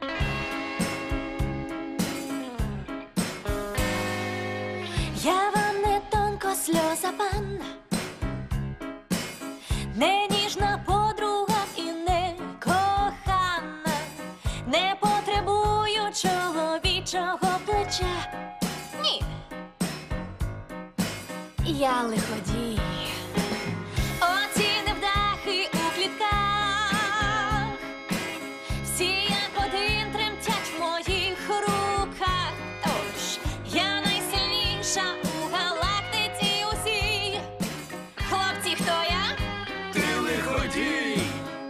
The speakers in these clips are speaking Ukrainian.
Я вам не тонко сльоза панна, не ніжна подруга і не кохана, не потребую чоловічого плеча. Ні. Я лиходій. Оці невдахи у клітках, всі як один тремтять в моїх руках. Тож я найсильніша у галактиці усій. Хлопці, хто я? Ти лиходій!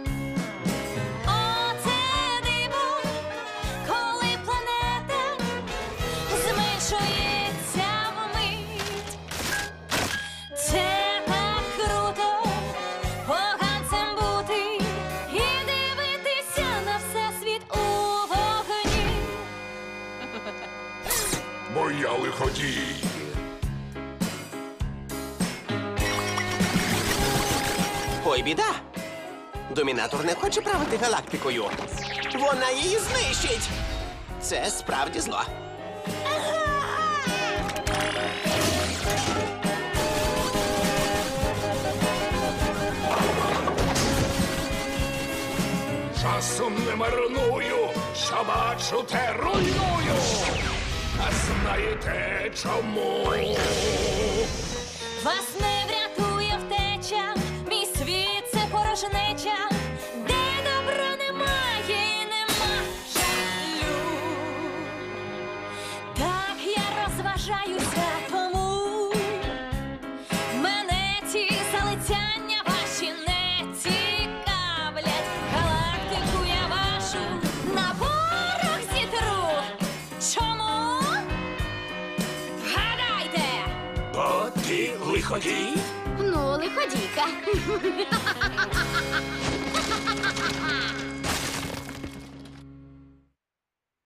Оце диво, коли планета зменшується вмить. Це так круто, поганцем бути і дивитися на всесвіт у вогні. Бо я лиходій! Ой, біда! Домінатор не хоче правити галактикою. Вона її знищить. Це справді зло. Часом не марную, що бачу, те руйную. А знаєте чому? Вас не врятує втеча, мій світ це порожнеча, де добра немає і нема жалю. Так я розважаюся, тому мене ці залицяння ваші не цікавлять. Галактику я вашу на порох зітру. Чому? Вгадайте! Бо ти лиходій? Ну, лиходійка.